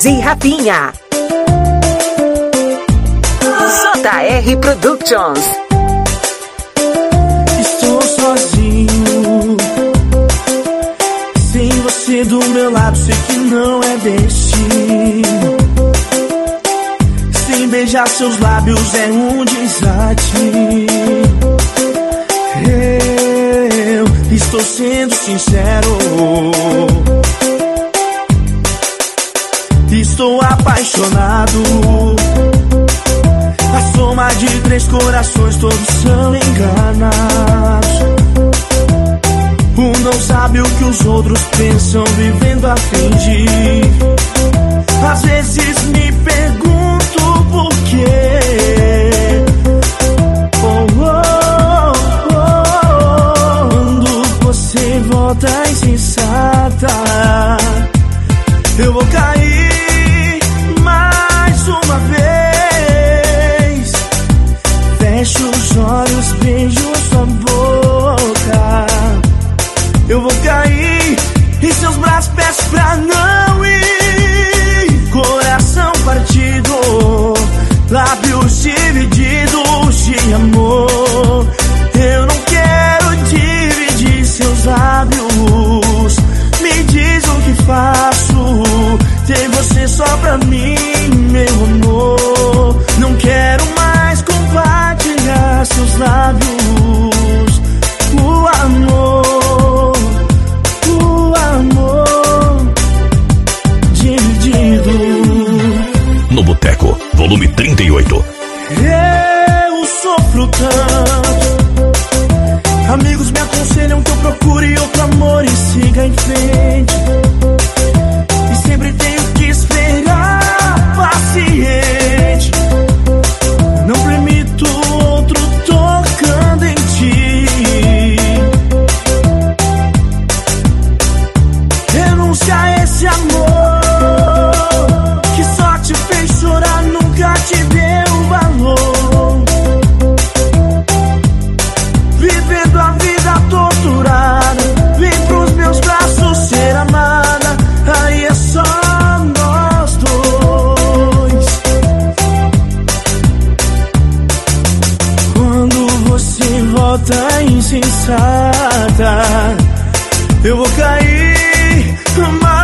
e Rafinha. JR Productions. Estou sozinho, sem você do meu lado, sei que não é destino. Sem beijar seus lábios é um desatino. Eu estou sendo sincero, estou apaixonado. A soma de 3 corações, todos são enganados. Um não sabe o que os outros pensam, vivendo a fingir. Às vezes me pergunto por quê. Quando você volta insensata, eu vou cair mais uma vez. Fecho os olhos, beijo sua boca. Eu vou cair em seus braços, peço pra não ir. Coração partido, lábios divididos de amor. Eu não quero dividir seus lábios. Me diz o que faço, ter você só pra mim, meu amor. Não quero mais compartilhar seus lábios. O amor dividido. No Boteco, volume 38. Eu sofro tanto, amigos me aconselham que eu procure outro amor e siga em frente. E sempre tenho que esperar paciente. Não permito outro tocando em ti. Renuncia a esse amor que só te fez chorar, nunca te deu valor. Vivendo a vida torturada, vem pros meus braços ser amada. Aí é só nós dois. Quando você volta insensata, eu vou cair mais